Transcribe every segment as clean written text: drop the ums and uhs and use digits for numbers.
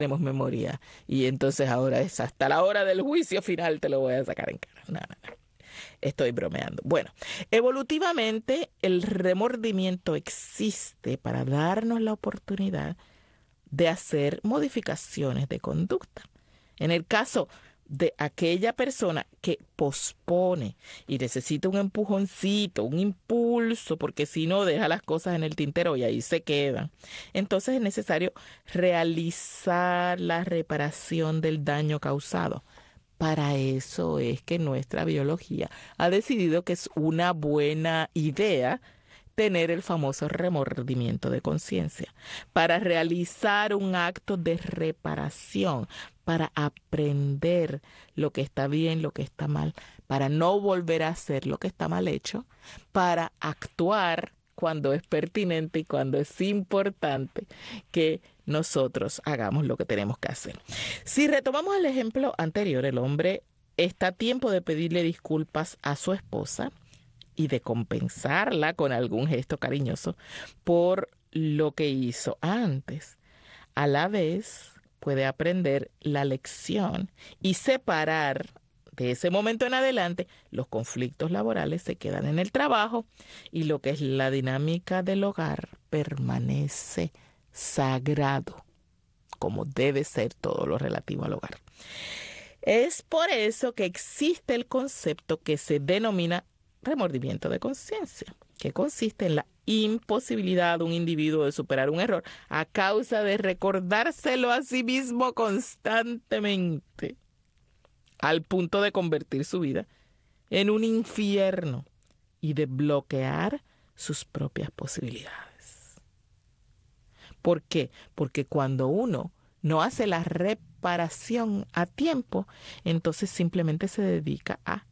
tenemos memoria y entonces ahora es hasta la hora del juicio final te lo voy a sacar en cara. No, no, no. Estoy bromeando. Bueno, evolutivamente el remordimiento existe para darnos la oportunidad de hacer modificaciones de conducta. En el caso de aquella persona que pospone y necesita un empujoncito, un impulso, porque si no deja las cosas en el tintero y ahí se quedan. Entonces es necesario realizar la reparación del daño causado. Para eso es que nuestra biología ha decidido que es una buena idea tener el famoso remordimiento de conciencia, para realizar un acto de reparación, para aprender lo que está bien, lo que está mal, para no volver a hacer lo que está mal hecho, para actuar cuando es pertinente y cuando es importante que nosotros hagamos lo que tenemos que hacer. Si retomamos el ejemplo anterior, el hombre está a tiempo de pedirle disculpas a su esposa y de compensarla con algún gesto cariñoso por lo que hizo antes. A la vez puede aprender la lección y separar de ese momento en adelante los conflictos laborales se quedan en el trabajo y lo que es la dinámica del hogar permanece sagrado, como debe ser todo lo relativo al hogar. Es por eso que existe el concepto que se denomina remordimiento de conciencia, que consiste en la imposibilidad de un individuo de superar un error a causa de recordárselo a sí mismo constantemente, al punto de convertir su vida en un infierno y de bloquear sus propias posibilidades. ¿Por qué? Porque cuando uno no hace la reparación a tiempo, entonces simplemente se dedica a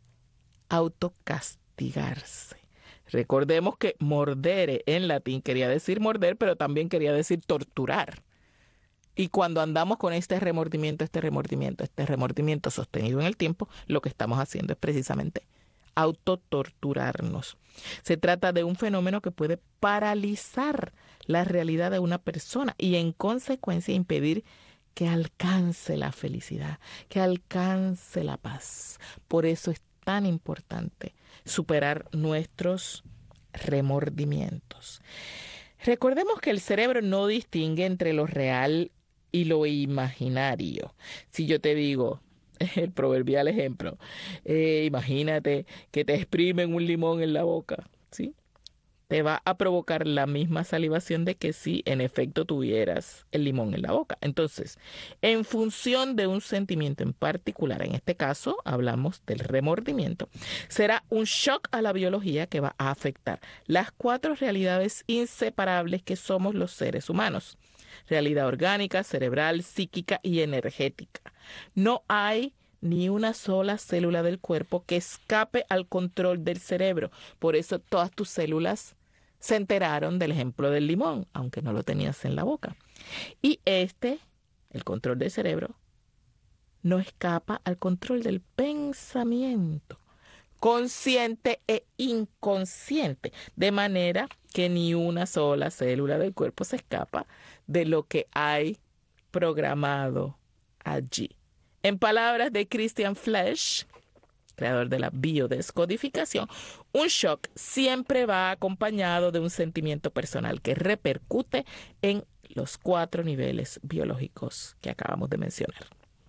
autocastigarse. Recordemos que mordere en latín quería decir morder, pero también quería decir torturar. Y cuando andamos con este remordimiento sostenido en el tiempo, lo que estamos haciendo es precisamente autotorturarnos. Se trata de un fenómeno que puede paralizar la realidad de una persona y en consecuencia impedir que alcance la felicidad, que alcance la paz. Por eso es tan importante superar nuestros remordimientos. Recordemos que el cerebro no distingue entre lo real y lo imaginario. Si yo te digo, el proverbial ejemplo, imagínate que te exprimen un limón en la boca, ¿sí? Te va a provocar la misma salivación de que si en efecto tuvieras el limón en la boca. Entonces, en función de un sentimiento en particular, en este caso hablamos del remordimiento, será un shock a la biología que va a afectar las 4 realidades inseparables que somos los seres humanos: realidad orgánica, cerebral, psíquica y energética. No hay ni una sola célula del cuerpo que escape al control del cerebro. Por eso todas tus células se enteraron del ejemplo del limón, aunque no lo tenías en la boca. Y el control del cerebro, no escapa al control del pensamiento, consciente e inconsciente, de manera que ni una sola célula del cuerpo se escapa de lo que hay programado allí. En palabras de Christian Flesch, creador de la biodescodificación, un shock siempre va acompañado de un sentimiento personal que repercute en los 4 niveles biológicos que acabamos de mencionar.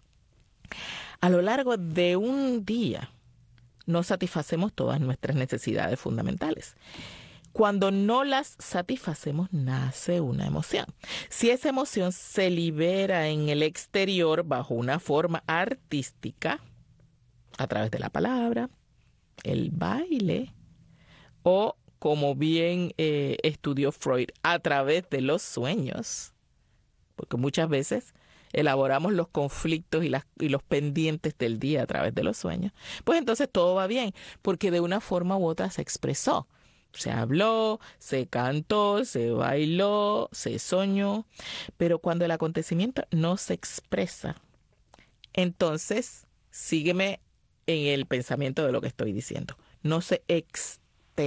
A lo largo de un día, no satisfacemos todas nuestras necesidades fundamentales. Cuando no las satisfacemos, nace una emoción. Si esa emoción se libera en el exterior bajo una forma artística, a través de la palabra, el baile, o como bien estudió Freud, a través de los sueños, porque muchas veces elaboramos los conflictos y los pendientes del día a través de los sueños, pues entonces todo va bien, porque de una forma u otra se expresó. Se habló, se cantó, se bailó, se soñó, pero cuando el acontecimiento no se expresa, entonces sígueme en el pensamiento de lo que estoy diciendo. No se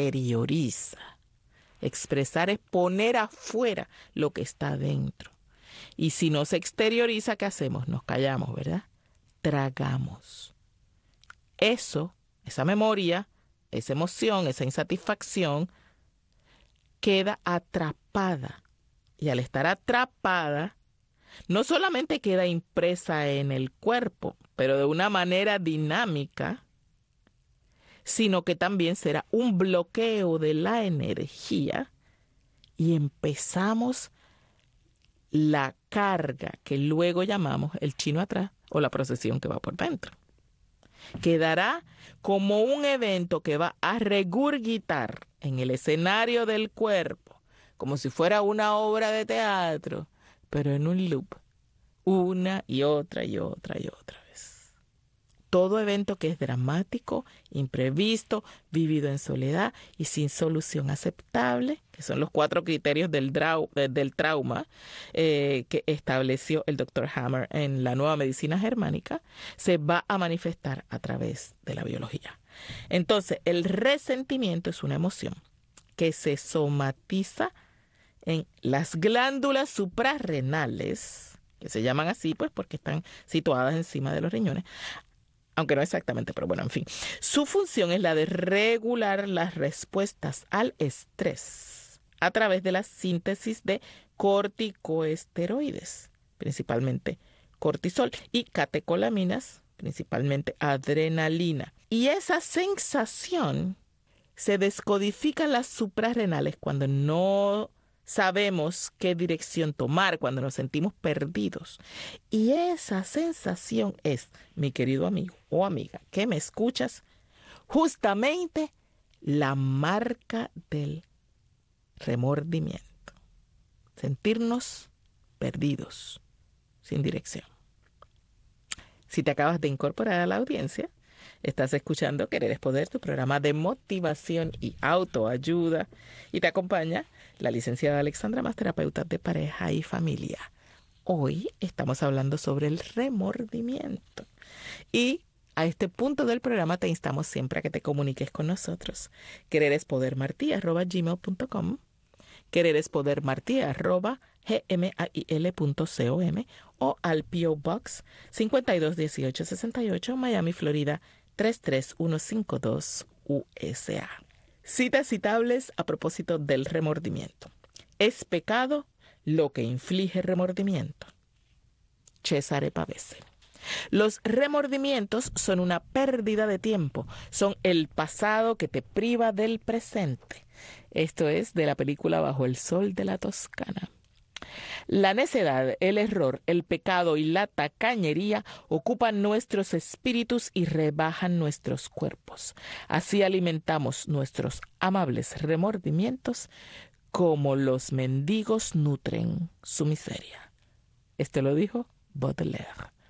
exterioriza. Expresar es poner afuera lo que está dentro. Y si no se exterioriza, ¿qué hacemos? Nos callamos, ¿verdad? Tragamos. Eso, esa memoria, esa emoción, esa insatisfacción, queda atrapada. Y al estar atrapada, no solamente queda impresa en el cuerpo, pero de una manera dinámica, sino que también será un bloqueo de la energía y empezamos la carga que luego llamamos el chino atrás o la procesión que va por dentro. Quedará como un evento que va a regurgitar en el escenario del cuerpo, como si fuera una obra de teatro, pero en un loop, una y otra y otra y otra vez. Todo evento que es dramático, imprevisto, vivido en soledad y sin solución aceptable, que son los 4 criterios del trauma que estableció el Dr. Hammer en la Nueva Medicina Germánica, se va a manifestar a través de la biología. Entonces, el resentimiento es una emoción que se somatiza en las glándulas suprarrenales, que se llaman así pues porque están situadas encima de los riñones, aunque no exactamente, pero bueno, en fin. Su función es la de regular las respuestas al estrés a través de la síntesis de corticoesteroides, principalmente cortisol, y catecolaminas, principalmente adrenalina. Y esa sensación se descodifica en las suprarrenales cuando no sabemos qué dirección tomar, cuando nos sentimos perdidos. Y esa sensación es, mi querido amigo o amiga, que me escuchas, justamente la marca del remordimiento. Sentirnos perdidos, sin dirección. Si te acabas de incorporar a la audiencia, estás escuchando Querer es Poder, tu programa de motivación y autoayuda. Y te acompaña la licenciada Alexandra Mas, terapeuta de pareja y familia. Hoy estamos hablando sobre el remordimiento. Y a este punto del programa te instamos siempre a que te comuniques con nosotros. quererespodermarti@gmail.com, quererespodermarti@gmail.com o al P.O. Box 521868, Miami, Florida 33152 USA. Citas citables a propósito del remordimiento. ¿Es pecado lo que inflige remordimiento? Cesare Pavese. Los remordimientos son una pérdida de tiempo, son el pasado que te priva del presente. Esto es de la película Bajo el Sol de la Toscana. La necedad, el error, el pecado y la tacañería ocupan nuestros espíritus y rebajan nuestros cuerpos. Así alimentamos nuestros amables remordimientos como los mendigos nutren su miseria. Esto lo dijo Baudelaire.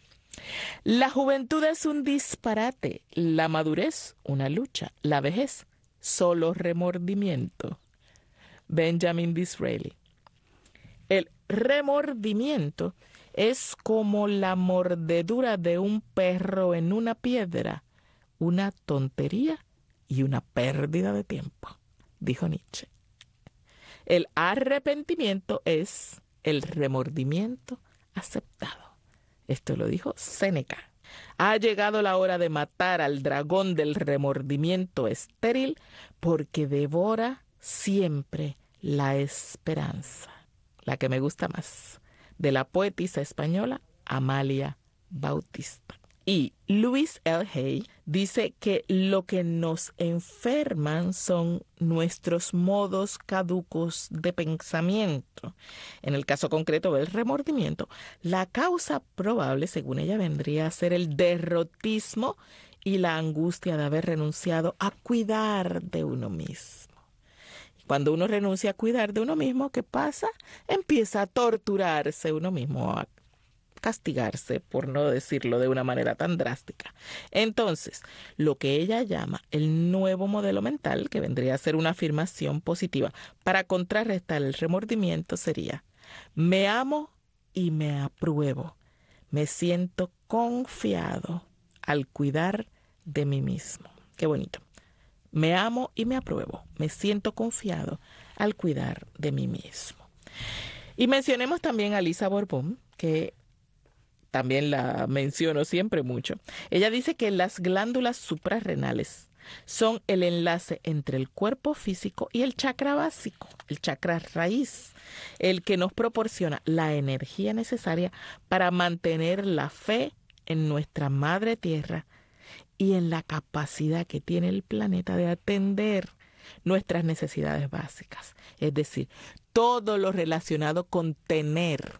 La juventud es un disparate, la madurez una lucha, la vejez solo remordimiento. Benjamin Disraeli. El remordimiento es como la mordedura de un perro en una piedra, una tontería y una pérdida de tiempo, dijo Nietzsche. El arrepentimiento es el remordimiento aceptado. Esto lo dijo Séneca. Ha llegado la hora de matar al dragón del remordimiento estéril porque devora siempre la esperanza. La que me gusta más, de la poetisa española Amalia Bautista. Y Louis L. Hay dice que lo que nos enferman son nuestros modos caducos de pensamiento. En el caso concreto del remordimiento, la causa probable, según ella, vendría a ser el derrotismo y la angustia de haber renunciado a cuidar de uno mismo. Cuando uno renuncia a cuidar de uno mismo, ¿qué pasa? Empieza a torturarse uno mismo, a castigarse, por no decirlo de una manera tan drástica. Entonces, lo que ella llama el nuevo modelo mental, que vendría a ser una afirmación positiva para contrarrestar el remordimiento, sería: me amo y me apruebo. Me siento confiado al cuidar de mí mismo. Qué bonito. Me amo y me apruebo. Me siento confiado al cuidar de mí mismo. Y mencionemos también a Lisa Borbón, que también la menciono siempre mucho. Ella dice que las glándulas suprarrenales son el enlace entre el cuerpo físico y el chakra básico, el chakra raíz, el que nos proporciona la energía necesaria para mantener la fe en nuestra madre tierra y en la capacidad que tiene el planeta de atender nuestras necesidades básicas. Es decir, todo lo relacionado con tener,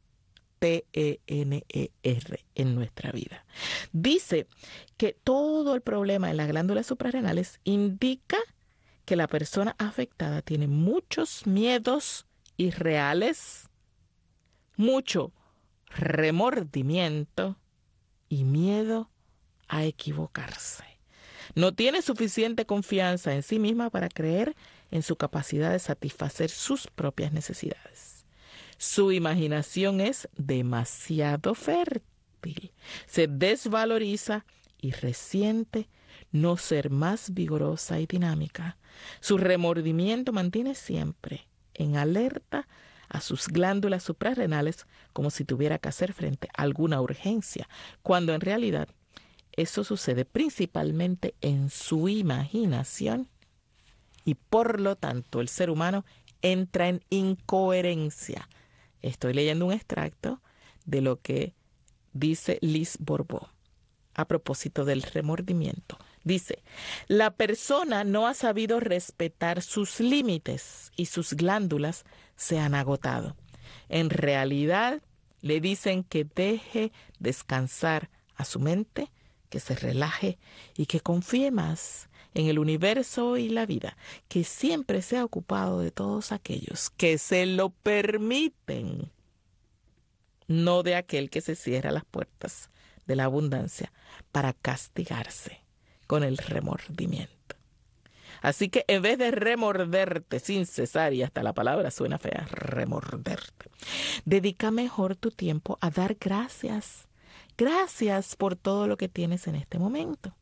T-E-N-E-R, en nuestra vida. Dice que todo el problema en las glándulas suprarrenales indica que la persona afectada tiene muchos miedos irreales, mucho remordimiento y miedo a equivocarse. No tiene suficiente confianza en sí misma para creer en su capacidad de satisfacer sus propias necesidades. Su imaginación es demasiado fértil. Se desvaloriza y resiente no ser más vigorosa y dinámica. Su remordimiento mantiene siempre en alerta a sus glándulas suprarrenales como si tuviera que hacer frente a alguna urgencia, cuando en realidad eso sucede principalmente en su imaginación y por lo tanto el ser humano entra en incoherencia. Estoy leyendo un extracto de lo que dice Liz Borbón a propósito del remordimiento. Dice, la persona no ha sabido respetar sus límites y sus glándulas se han agotado. En realidad, le dicen que deje descansar a su mente, que se relaje y que confíe más en el universo y la vida, que siempre se ha ocupado de todos aquellos que se lo permiten, no de aquel que se cierra las puertas de la abundancia para castigarse con el remordimiento. Así que en vez de remorderte sin cesar, y hasta la palabra suena fea, remorderte, dedica mejor tu tiempo a dar gracias. Gracias por todo lo que tienes en este momento.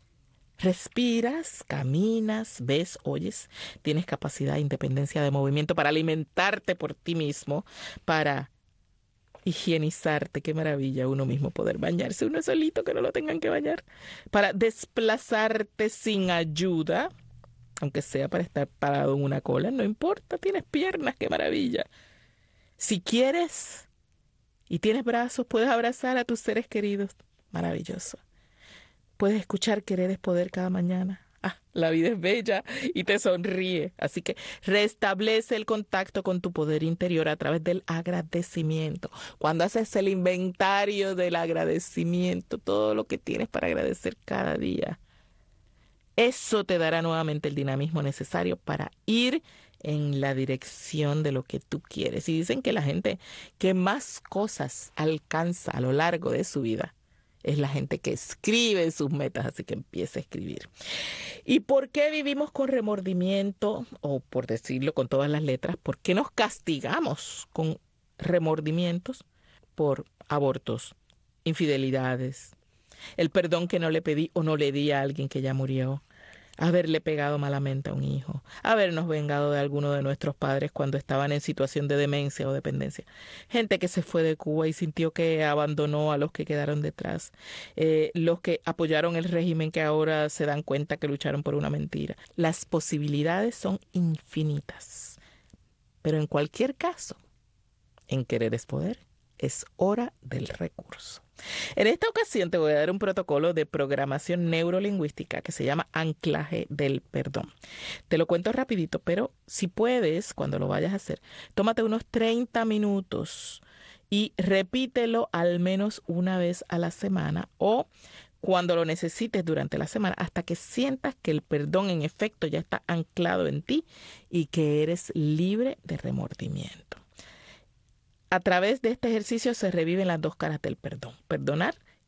Respiras, caminas, ves, oyes, tienes capacidad de independencia de movimiento para alimentarte por ti mismo, para higienizarte. Qué maravilla uno mismo poder bañarse, uno solito, que no lo tengan que bañar, para desplazarte sin ayuda, aunque sea para estar parado en una cola, no importa, tienes piernas, qué maravilla. Si quieres y tienes brazos, puedes abrazar a tus seres queridos, maravilloso. Puedes escuchar Querer es Poder cada mañana. La vida es bella y te sonríe. Así que restablece el contacto con tu poder interior a través del agradecimiento. Cuando haces el inventario del agradecimiento, todo lo que tienes para agradecer cada día, eso te dará nuevamente el dinamismo necesario para ir en la dirección de lo que tú quieres. Y dicen que la gente que más cosas alcanza a lo largo de su vida es la gente que escribe sus metas, así que empieza a escribir. ¿Y por qué vivimos con remordimiento? O por decirlo con todas las letras, ¿por qué nos castigamos con remordimientos? Por abortos, infidelidades, el perdón que no le pedí o no le di a alguien que ya murió, haberle pegado malamente a un hijo, habernos vengado de alguno de nuestros padres cuando estaban en situación de demencia o dependencia, gente que se fue de Cuba y sintió que abandonó a los que quedaron detrás, los que apoyaron el régimen que ahora se dan cuenta que lucharon por una mentira. Las posibilidades son infinitas, pero en cualquier caso, en Querer es Poder, es hora del recurso. En esta ocasión te voy a dar un protocolo de programación neurolingüística que se llama anclaje del perdón. Te lo cuento rapidito, pero si puedes, cuando lo vayas a hacer, tómate unos 30 minutos y repítelo al menos una vez a la semana o cuando lo necesites durante la semana, hasta que sientas que el perdón en efecto ya está anclado en ti y que eres libre de remordimiento. A través de este ejercicio se reviven las dos caras del perdón, perdonar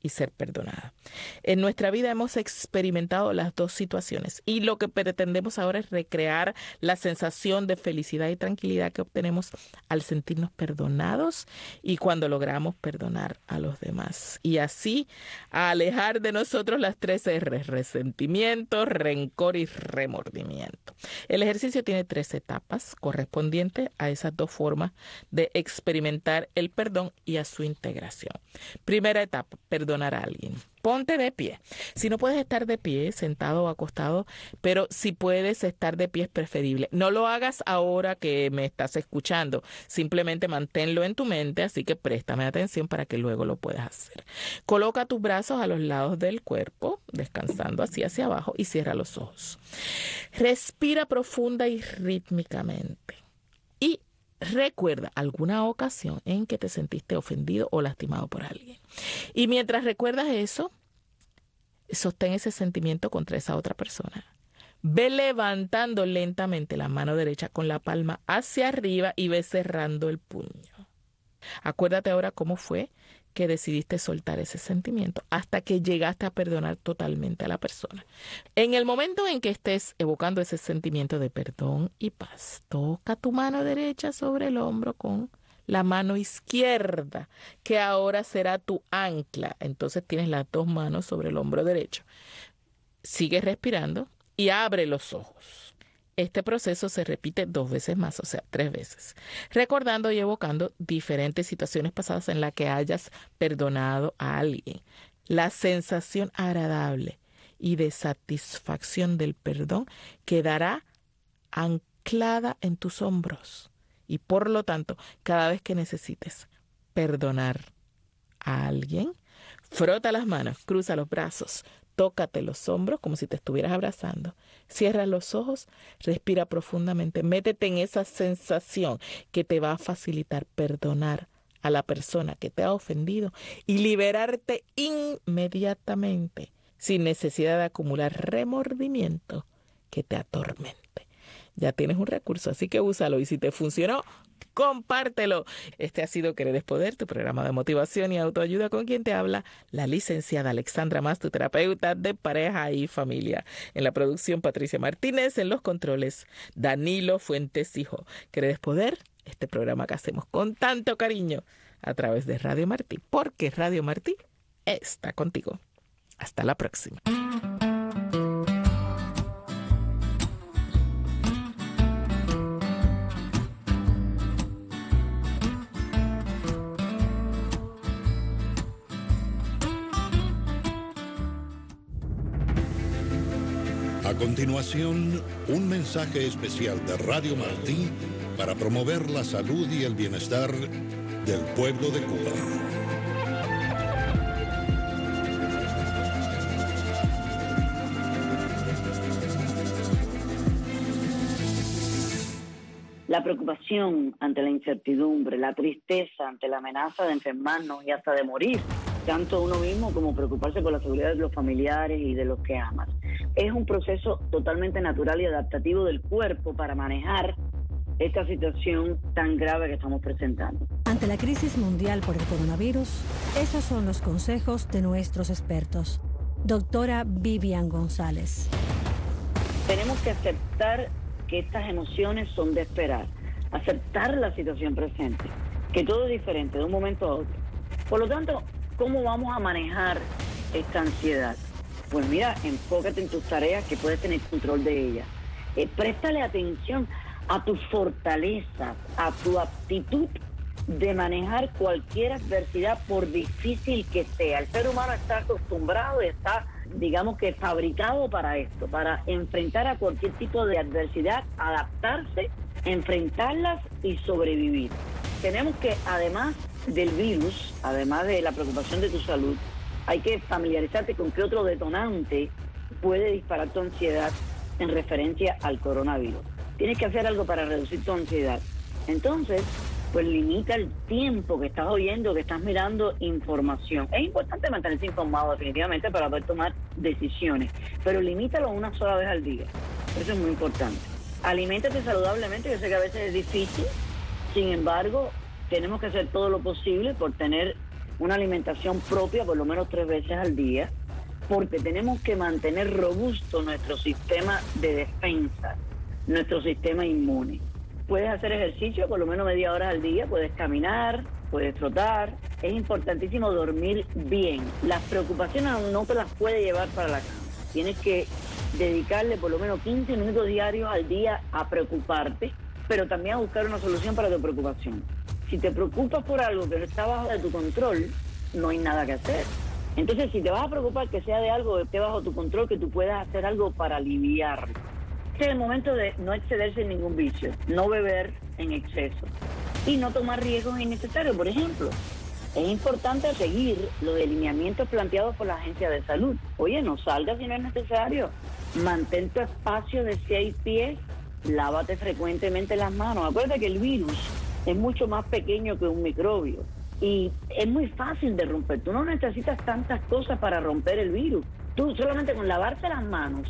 y ser perdonada. En nuestra vida hemos experimentado las dos situaciones y lo que pretendemos ahora es recrear la sensación de felicidad y tranquilidad que obtenemos al sentirnos perdonados y cuando logramos perdonar a los demás. Y así alejar de nosotros las 3 R's: resentimiento, rencor y remordimiento. El ejercicio tiene 3 etapas correspondientes a esas dos formas de experimentar el perdón y a su integración. Primera etapa, perdonar a alguien. Ponte de pie. Si no puedes estar de pie, sentado o acostado, pero si puedes estar de pie es preferible. No lo hagas ahora que me estás escuchando. Simplemente manténlo en tu mente, así que préstame atención para que luego lo puedas hacer. Coloca tus brazos a los lados del cuerpo, descansando así hacia abajo, y cierra los ojos. Respira profunda y rítmicamente. Y recuerda alguna ocasión en que te sentiste ofendido o lastimado por alguien. Y mientras recuerdas eso, sostén ese sentimiento contra esa otra persona. Ve levantando lentamente la mano derecha con la palma hacia arriba y ve cerrando el puño. Acuérdate ahora cómo fue que decidiste soltar ese sentimiento hasta que llegaste a perdonar totalmente a la persona. En el momento en que estés evocando ese sentimiento de perdón y paz, toca tu mano derecha sobre el hombro con la mano izquierda, que ahora será tu ancla. Entonces tienes las 2 manos sobre el hombro derecho. Sigue respirando y abre los ojos. Este proceso se repite 2 veces más, o sea, 3 veces, recordando y evocando diferentes situaciones pasadas en las que hayas perdonado a alguien. La sensación agradable y de satisfacción del perdón quedará anclada en tus hombros y por lo tanto, cada vez que necesites perdonar a alguien, frota las manos, cruza los brazos, tócate los hombros como si te estuvieras abrazando. Cierra los ojos, respira profundamente, métete en esa sensación que te va a facilitar perdonar a la persona que te ha ofendido y liberarte inmediatamente sin necesidad de acumular remordimiento que te atormente. Ya tienes un recurso, así que úsalo y si te funcionó, compártelo. Este ha sido Querer es Poder, tu programa de motivación y autoayuda, con quien te habla la licenciada Alexandra Mas, tu terapeuta de pareja y familia. En la producción, Patricia Martínez; en los controles, Danilo Fuentes Hijo. Querer es Poder, este programa que hacemos con tanto cariño a través de Radio Martí, porque Radio Martí está contigo. Hasta la próxima. A continuación, un mensaje especial de Radio Martí para promover la salud y el bienestar del pueblo de Cuba. La preocupación ante la incertidumbre, la tristeza ante la amenaza de enfermarnos y hasta de morir, tanto uno mismo como preocuparse por la seguridad de los familiares y de los que amas. Es un proceso totalmente natural y adaptativo del cuerpo para manejar esta situación tan grave que estamos presentando. Ante la crisis mundial por el coronavirus, esos son los consejos de nuestros expertos. Doctora Vivian González. Tenemos que aceptar que estas emociones son de esperar, aceptar la situación presente, que todo es diferente de un momento a otro. Por lo tanto, ¿cómo vamos a manejar esta ansiedad? Pues mira, enfócate en tus tareas que puedes tener control de ellas. Préstale atención a tus fortalezas, a tu aptitud de manejar cualquier adversidad, por difícil que sea. El ser humano está acostumbrado y está, digamos que fabricado para esto, para enfrentar a cualquier tipo de adversidad, adaptarse, enfrentarlas y sobrevivir. Tenemos que, además del virus, además de la preocupación de tu salud, hay que familiarizarte con qué otro detonante puede disparar tu ansiedad en referencia al coronavirus. Tienes que hacer algo para reducir tu ansiedad. Entonces, pues limita el tiempo que estás oyendo, que estás mirando información. Es importante mantenerse informado definitivamente para poder tomar decisiones, pero limítalo una sola vez al día. Eso es muy importante. Aliméntate saludablemente, yo sé que a veces es difícil, sin embargo, tenemos que hacer todo lo posible por tener una alimentación propia por lo menos 3 veces al día, porque tenemos que mantener robusto nuestro sistema de defensa, nuestro sistema inmune. Puedes hacer ejercicio por lo menos media hora al día, puedes caminar, puedes trotar. Es importantísimo dormir bien. Las preocupaciones no te las puedes llevar para la cama. Tienes que dedicarle por lo menos 15 minutos diarios al día a preocuparte, pero también a buscar una solución para tu preocupación. Si te preocupas por algo que no está bajo de tu control, no hay nada que hacer. Entonces, si te vas a preocupar, que sea de algo que esté bajo tu control, que tú puedas hacer algo para aliviarlo. Este es el momento de no excederse en ningún vicio, no beber en exceso y no tomar riesgos innecesarios. Por ejemplo, es importante seguir los lineamientos planteados por la Agencia de Salud. Oye, no salgas si no es necesario. Mantén tu espacio de 6 pies, lávate frecuentemente las manos. Acuérdate que el virus es mucho más pequeño que un microbio y es muy fácil de romper. Tú no necesitas tantas cosas para romper el virus. Tú solamente con lavarte las manos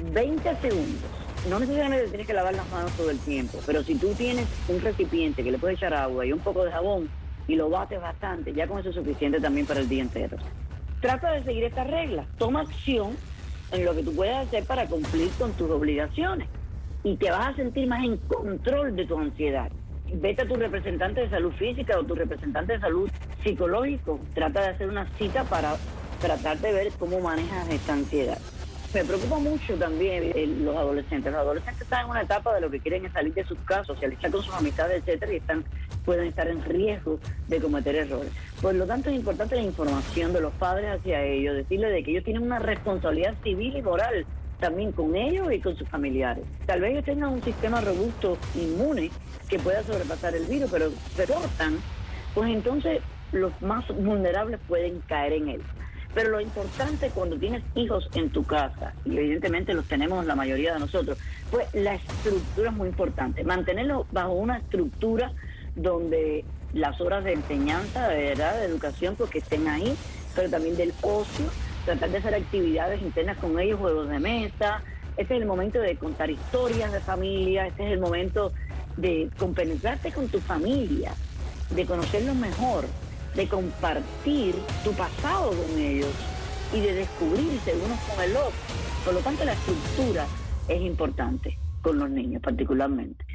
20 segundos. No necesariamente tienes que lavar las manos todo el tiempo, pero si tú tienes un recipiente que le puedes echar agua y un poco de jabón y lo bates bastante, ya con eso es suficiente también para el día entero. Trata de seguir estas reglas. Toma acción en lo que tú puedes hacer para cumplir con tus obligaciones y te vas a sentir más en control de tu ansiedad. Vete a tu representante de salud física o tu representante de salud psicológico. Trata de hacer una cita para tratar de ver cómo manejas esta ansiedad. Me preocupa mucho también los adolescentes. Los adolescentes están en una etapa de lo que quieren es salir de sus casas, socializar con sus amistades, etcétera, y pueden estar en riesgo de cometer errores. Por lo tanto, es importante la información de los padres hacia ellos, decirles de que ellos tienen una responsabilidad civil y moral también con ellos y con sus familiares. Tal vez ellos tengan un sistema robusto, inmune, que pueda sobrepasar el virus, pero se cortan, pues entonces los más vulnerables pueden caer en él. Pero lo importante cuando tienes hijos en tu casa, y evidentemente los tenemos la mayoría de nosotros, pues la estructura es muy importante. Mantenerlos bajo una estructura donde las horas de enseñanza, de verdad, de educación, pues que estén ahí, pero también del ocio, tratar de hacer actividades internas con ellos, juegos de mesa. Este es el momento de contar historias de familia, este es el momento de compenetrarte con tu familia, de conocerlos mejor, de compartir tu pasado con ellos y de descubrirse unos con el otro. Por lo tanto, la estructura es importante con los niños particularmente.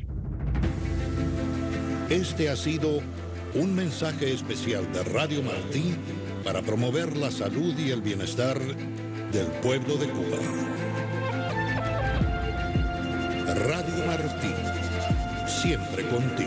Este ha sido un mensaje especial de Radio Martí para promover la salud y el bienestar del pueblo de Cuba. Radio Martí, siempre contigo.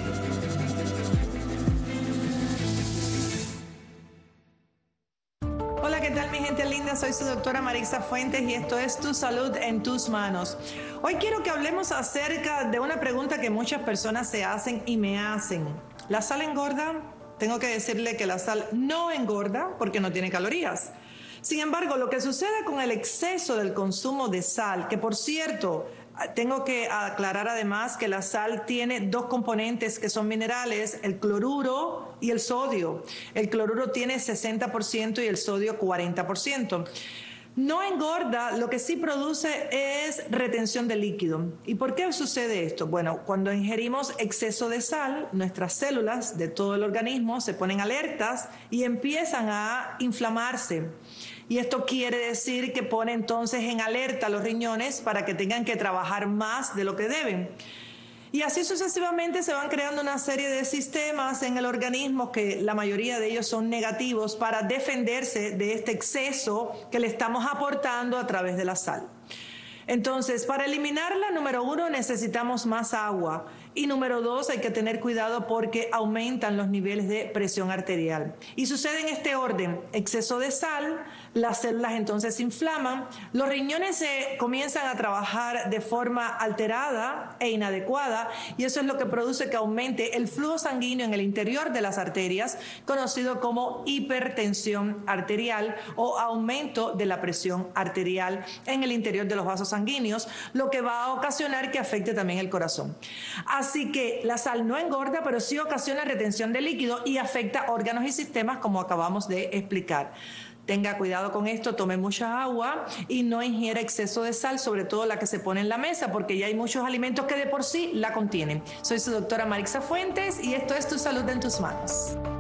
Hola, ¿qué tal mi gente linda? Soy su doctora Marixa Fuentes y esto es Tu Salud en Tus Manos. Hoy quiero que hablemos acerca de una pregunta que muchas personas se hacen y me hacen. ¿La sal engorda? Tengo que decirle que la sal no engorda porque no tiene calorías. Sin embargo, lo que sucede con el exceso del consumo de sal, que por cierto, tengo que aclarar además que la sal tiene 2 componentes que son minerales, el cloruro y el sodio. El cloruro tiene 60% y el sodio 40%. No engorda, lo que sí produce es retención de líquido. ¿Y por qué sucede esto? Bueno, cuando ingerimos exceso de sal, nuestras células de todo el organismo se ponen alertas y empiezan a inflamarse. Y esto quiere decir que pone entonces en alerta los riñones para que tengan que trabajar más de lo que deben. Y así sucesivamente se van creando una serie de sistemas en el organismo que la mayoría de ellos son negativos para defenderse de este exceso que le estamos aportando a través de la sal. Entonces, para eliminarla, número 1, necesitamos más agua. Y número 2, hay que tener cuidado porque aumentan los niveles de presión arterial. Y sucede en este orden: exceso de sal, las células entonces se inflaman, los riñones se comienzan a trabajar de forma alterada e inadecuada, y eso es lo que produce que aumente el flujo sanguíneo en el interior de las arterias, conocido como hipertensión arterial o aumento de la presión arterial en el interior de los vasos sanguíneos, lo que va a ocasionar que afecte también el corazón. Así que la sal no engorda, pero sí ocasiona retención de líquido y afecta órganos y sistemas, como acabamos de explicar. Tenga cuidado con esto, tome mucha agua y no ingiera exceso de sal, sobre todo la que se pone en la mesa, porque ya hay muchos alimentos que de por sí la contienen. Soy su doctora Marixa Fuentes y esto es Tu Salud en Tus Manos.